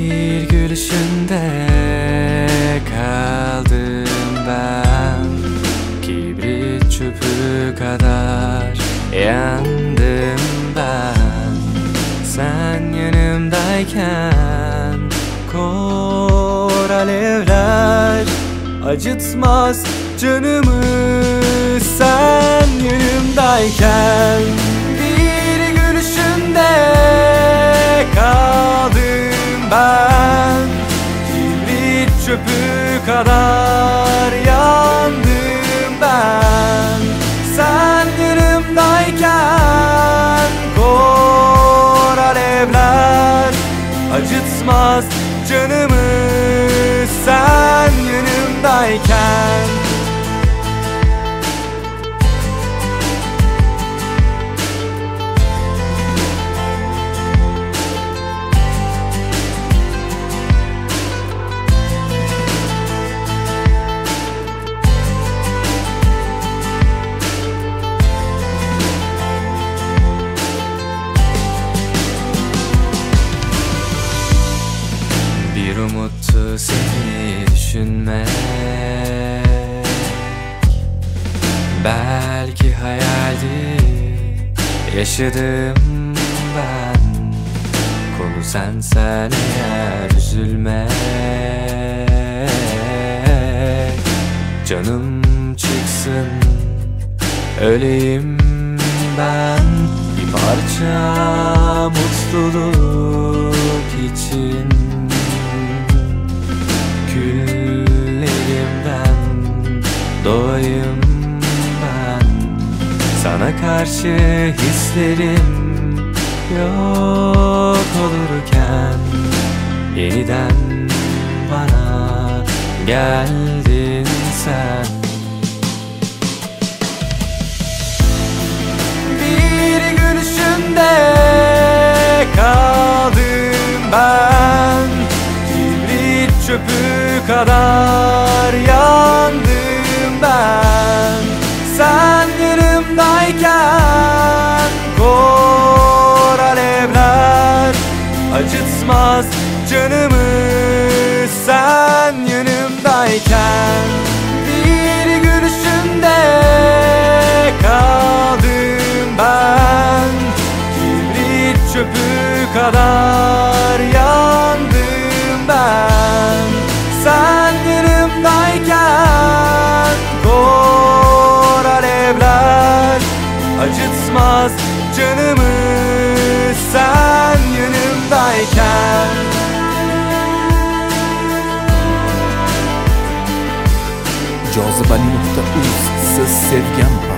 Bir gülüşünde kaldım ben, kibrit çöpü kadar yandım ben. Sen yanımdayken kor alevler acıtmaz canımı. Sen yanımdayken bir gülüşünde kaldım ben, kibrit çöpü kadar yandım ben. Sen yanımdayken kor alevler acıtmaz canımı. Sen yanımdayken bir umuttu seni düşünmek, belki hayaldi yaşadım ben. Konu sensen eğer üzülmek, canım çıksın öleyim ben. Bir parça mutluluk için küllerimden doğayım ben. Sana karşı hislerim yok olurken yeniden bana geldin sen. Bir gülüşünde kaldım ben, kibrit çöpü kadar yandım ben. Sen yanımdayken kor alevler acıtmaz canımı. Sen yanımdayken bir gülüşünde kaldım ben, kibrit çöpü kadar yandım ben. Sen yanımdayken kor alevler acıtmaz canımı. Sen yanımdayken Cazibeli.uz, siz sevgan